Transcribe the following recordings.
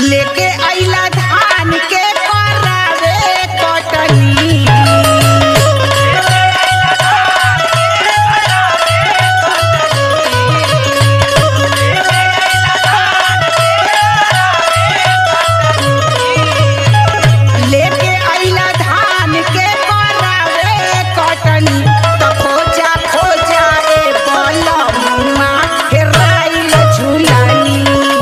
लेके आइला धान के करावे कटनी। लेके आइला धान के करावे कटनी। तो खोजा खोजा ए बलमुआ हेराइल झुलानी।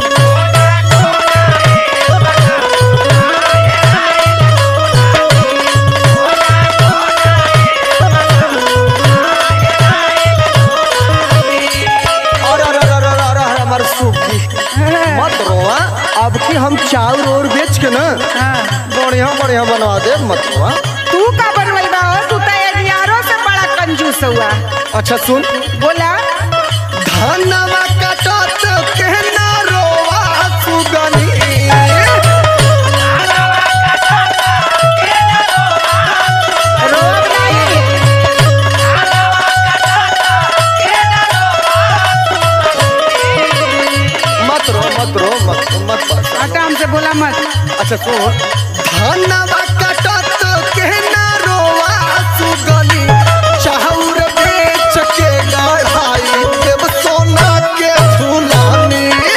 हमार सूखी मत रोआ। अब की हम चाउर और बेच के ना बढ़िया बढ़िया बनवा दे मत रोआ। तू का बनवाइबा हो? तू तो यारों से बड़ा कंजूस हुआ। अच्छा सुन, बोला धनवा कटत कहना रोवा सुगनी। रोब नहीं। मत रो मत रो मत बस। हटा हमसे बोला मत। अच्छा सुन, धनवा कटत कहना रोवा सुगनी। चाउर बेच के गढ़ाई देव सोना के झुलानी।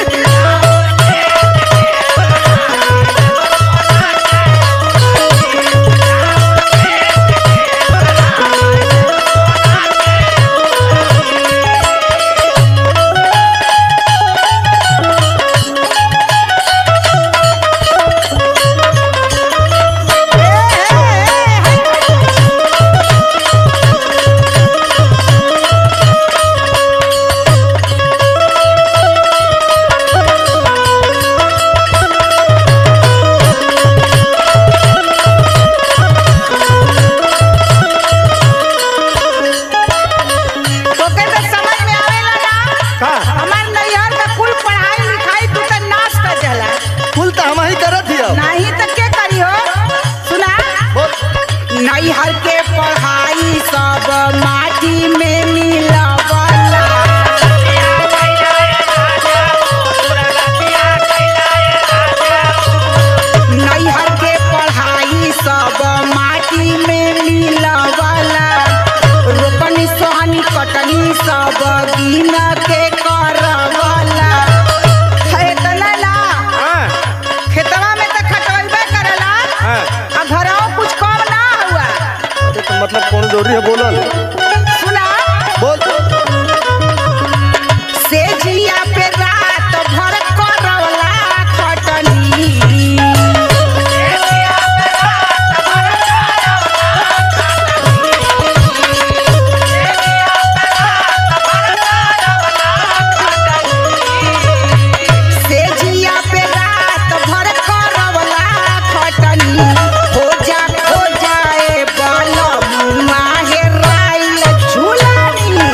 तोके तो समझ में आवेला ना? का हमार नैहर का कुल पढ़ाई लिखाई तू तो नाश कर जाला। कुल तो हम ही करत हिया। नहीं तो के करी हो? सुना नैहर के पढ़ाई सब माटी में मिलावला। नैहर के पढ़ाई सब माटी में मिलावला। रोपनी सोहनी कटनी सब गिन के करवला। है तो ना खेतवा में तो खटवैबे करेला। आ घरवा कुछ कम ना हुआ। तो मतलब कौन जरूरी है बोलल? सुना बोल। से जिया पे रात भर करवला खटनी। से जिया पे रात भर करवला खटनी। खोजा खोजा ए बलमुआ हेराइल झुलानी।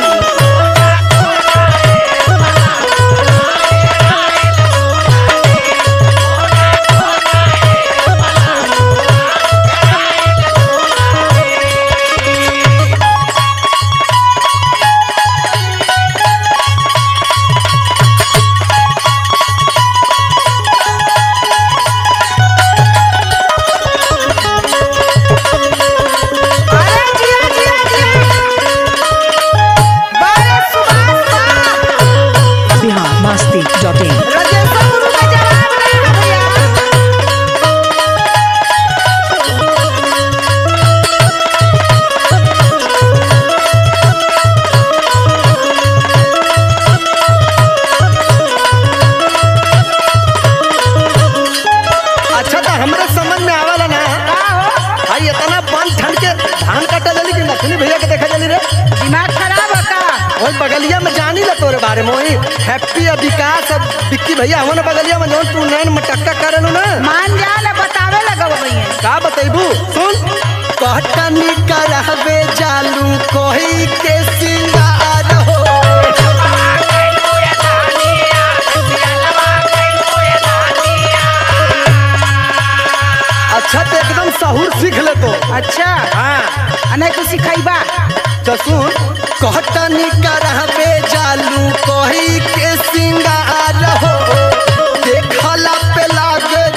अरे जिया जिया जिया बारे सुभाष बा। biharmasti.in राजेश्वर गुरु का जवाब नहीं है भैया। अच्छा तो हमरा समझ में आवाला ना। का हो? भाई इतना बन ठंड के धान काटा जली कि नथुनी भैया के देखा जली रे। दिमाग खराब है का? वही बगलिया में जानी ला तोरे बारे में। वही हैप्पी और विकास और विक्की भैया हमन बगलिया में जौन तू नैन मटक्का करलू ना। मान जा ना बतावे लगब भैया। का बतैबू सुन। कहटनी करहबे जालू कोई के सिंगार हो। अच्छा तो एकदम सहूर सीख ले तो। अच्छा हाँ अने तू सिखाइबा। तो सुन, कहटनी करहबे जालू कोई के सिंगार हो। देखला पे लागे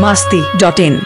masti.in